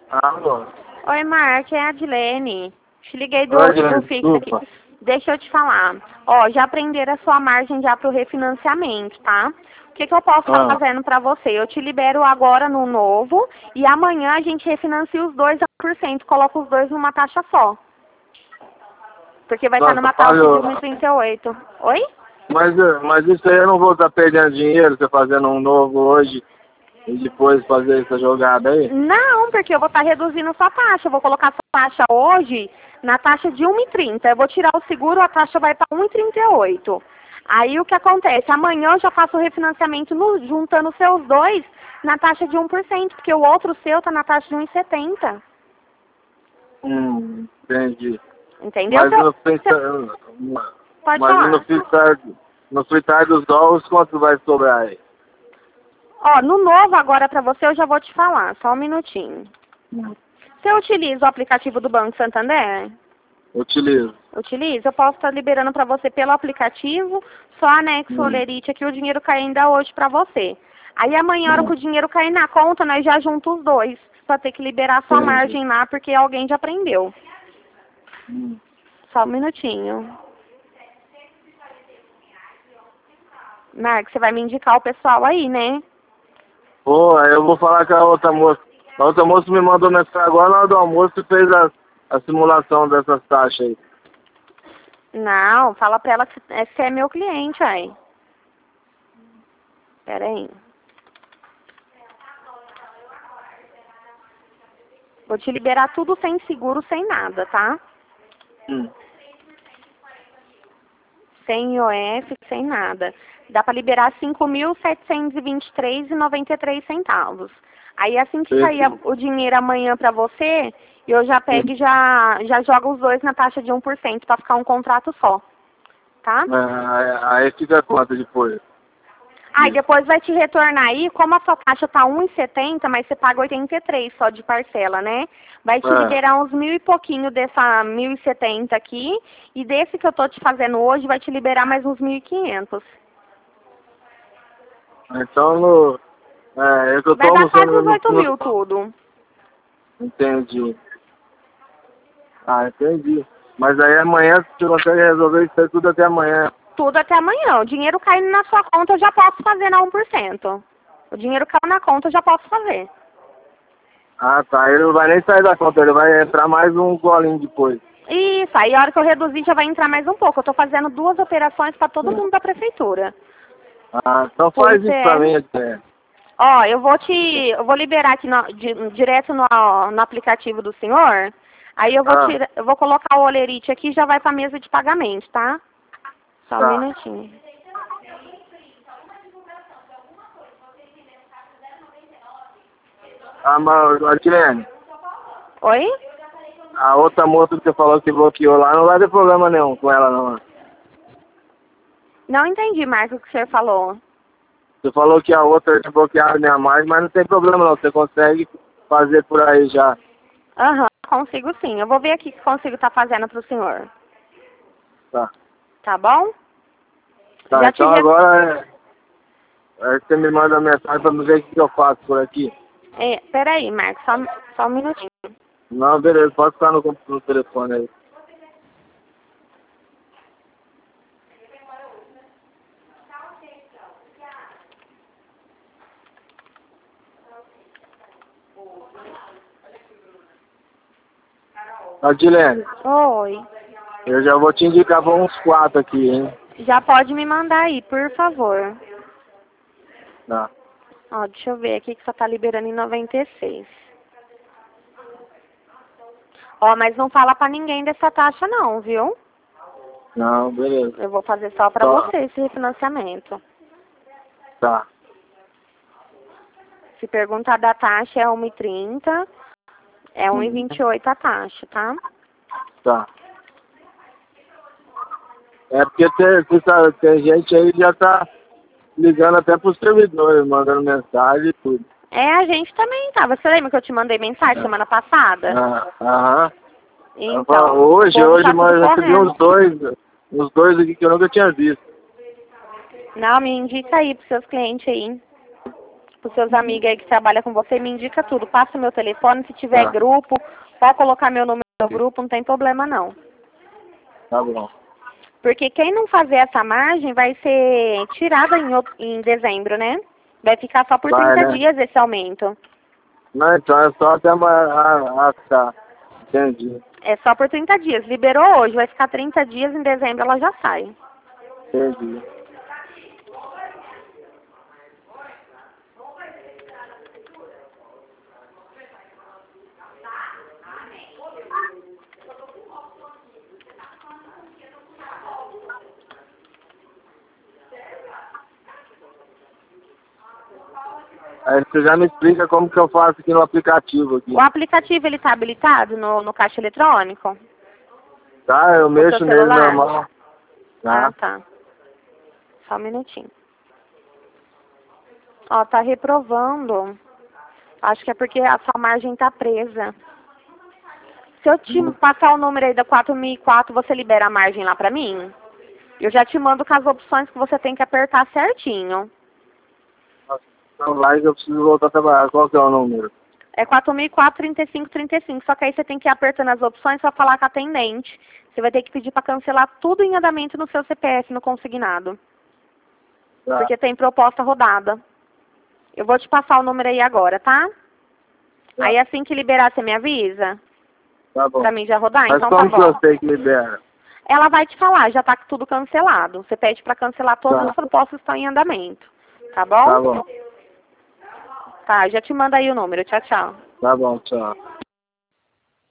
Alô? Oi, Mark, é a Adilene. Te liguei do, Oi, Adilene, do fixo aqui. desculpa. Deixa eu te falar. Ó, já prenderam a sua margem já pro refinanciamento, tá? O que eu posso estar fazendo pra você? Eu te libero agora no novo e amanhã a gente refinancia os dois a 1%, coloca os dois numa taxa só. Porque vai estar Nossa, numa taxa de 1,38. Oi? mas isso aí eu não vou estar perdendo dinheiro, você fazendo um novo hoje e depois fazer essa jogada aí? Não, porque eu vou estar reduzindo sua taxa. Eu vou colocar sua taxa hoje na taxa de 1,30. Eu vou tirar o seguro, a taxa vai para 1,38. Aí o que acontece? Amanhã eu já faço o refinanciamento juntando seus dois na taxa de 1%, porque o outro seu tá na taxa de 1,70. Entendi. Entendeu? Mas no fritar, Pode mas falar. no fritar dos ovos, quanto vai sobrar aí? Ó, no novo agora para você eu já vou te falar, só um minutinho. Você utiliza o aplicativo do Banco Santander? Utilizo. Utiliza? Eu posso estar liberando para você pelo aplicativo, só anexo o olerite aqui, o dinheiro cai ainda hoje para você. Aí amanhã, a hora que o dinheiro cair na conta, nós já juntamos os dois, para ter que liberar sua margem lá, porque alguém já prendeu. Só um minutinho. Marcos, você vai me indicar o pessoal aí, né? Pô, aí eu vou falar com a outra moça. A outra moça me mandou mensagem agora na hora do almoço e fez a simulação dessas taxas aí. Não, fala pra ela que você é meu cliente, aí. Pera aí. Vou te liberar tudo sem seguro, sem nada, tá? Sem IOF, sem nada. Dá pra liberar 5.723,93 centavos. Aí assim que sair o dinheiro amanhã pra você, eu já pego e já jogo os dois na taxa de 1% pra ficar um contrato só. Tá? Aí fica quanto depois? Aí depois vai te retornar aí, como a sua taxa tá 1,70, mas você paga 83 só de parcela, né? Vai te liberar uns 1.000 e pouquinho dessa 1.070 aqui, e desse que eu tô te fazendo hoje vai te liberar mais uns 1.500. Então, eu tô Vai dar quase almoçando uns 8 mil tudo. Entendi. Entendi. Mas aí amanhã você consegue resolver isso aí tudo até amanhã. Tudo até amanhã. O dinheiro caindo na sua conta, eu já posso fazer na 1%. O dinheiro caiu na conta, eu já posso fazer. Tá. Ele não vai nem sair da conta, ele vai entrar mais um golinho depois. Isso, aí a hora que eu reduzir já vai entrar mais um pouco. Eu tô fazendo 2 operações para todo mundo da prefeitura. Então faz isso pra mim, até. Ó, eu vou liberar aqui direto no aplicativo do senhor. Aí eu vou colocar o olerite aqui e já vai pra mesa de pagamento, tá? Só um minutinho. Mas, Adilene, Oi? a outra moça que você falou que bloqueou lá, não vai ter problema nenhum com ela, não. Não entendi, Marcos, o que o senhor falou. Você falou que a outra tinha bloqueado a minha margem, mas não tem problema não, você consegue fazer por aí já. Consigo sim. Eu vou ver aqui o que consigo estar fazendo pro senhor. Tá. Tá bom? Tá, já então agora você me manda mensagem pra me ver o que eu faço por aqui. Peraí, Marcos, só um minutinho. Não, beleza, pode ficar no telefone aí. Adilene. Oi. Eu já vou te indicar para uns 4 aqui, hein? Já pode me mandar aí, por favor. Tá. Ó, deixa eu ver aqui que só tá liberando em 96. Ó, mas não fala pra ninguém dessa taxa não, viu? Não, beleza. Eu vou fazer só pra você esse refinanciamento. Tá. Se perguntar da taxa, é 1,30. É 1,28 a taxa, tá? Tá. É porque tem gente aí que já tá ligando até pros servidores, mandando mensagem e tudo. A gente também tá. Você lembra que eu te mandei mensagem semana passada? Então, hoje, mas eu recebi uns dois aqui que eu nunca tinha visto. Não, me indica aí pros seus clientes aí. pros seus amigos aí que trabalham com você, me indica tudo. Passa o meu telefone, se tiver Tá. grupo, pode colocar meu número no grupo, não tem problema não. Tá bom. Porque quem não fazer essa margem vai ser tirada em dezembro, né? Vai ficar só por Vai, 30 né? dias esse aumento. Não, então é só até tá. Entendi. É só por 30 dias. Liberou hoje, vai ficar 30 dias, em dezembro ela já sai. Entendi. Aí você já me explica como que eu faço aqui no aplicativo aqui. O aplicativo, ele tá habilitado no caixa eletrônico? Tá, eu mexo seu nele celular? normal. Tá. Ah, tá. Só um minutinho. Ó, tá reprovando. Acho que é porque a sua margem tá presa. Se eu te passar o número aí da 4004, você libera a margem lá pra mim? Eu já te mando com as opções que você tem que apertar certinho. Então lá eu preciso voltar a trabalhar. Qual que é o número? É 4004-3535. Só que aí você tem que ir apertando as opções só falar com a atendente. Você vai ter que pedir para cancelar tudo em andamento no seu CPF, no consignado. Tá. Porque tem proposta rodada. Eu vou te passar o número aí agora, tá? Tá. Aí assim que liberar, você me avisa? Tá bom. Pra mim já rodar? Mas Então tá como que bom. eu sei que libera? Ela vai te falar, já tá tudo cancelado. Você pede para cancelar todas Tá. as propostas que estão em andamento. Tá bom? Tá bom. Tá, já te manda aí o número. Tchau, tchau. Tá bom, tchau.